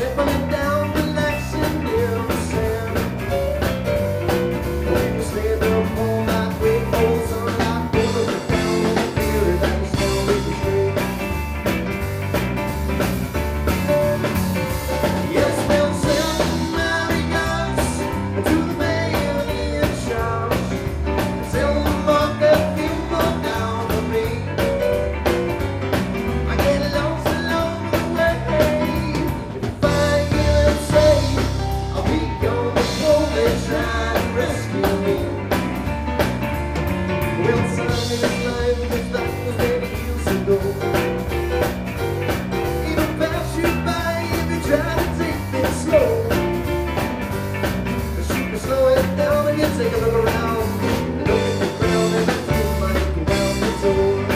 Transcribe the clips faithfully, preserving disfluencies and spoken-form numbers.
Take a look around, look at the ground, and I feel like around the door.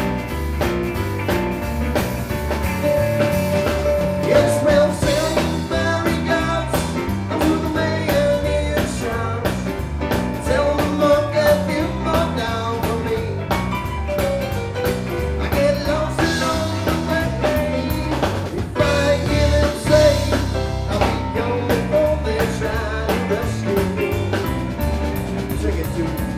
Yes, well, somebody goes to the man in the shop. Tell them look at him, look down for me. I get lost along the way. If I hear them say I'll be gone before they try to rescue me. Take it to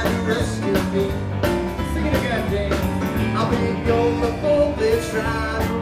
Sing it again, Dave. I'll be gone before they try.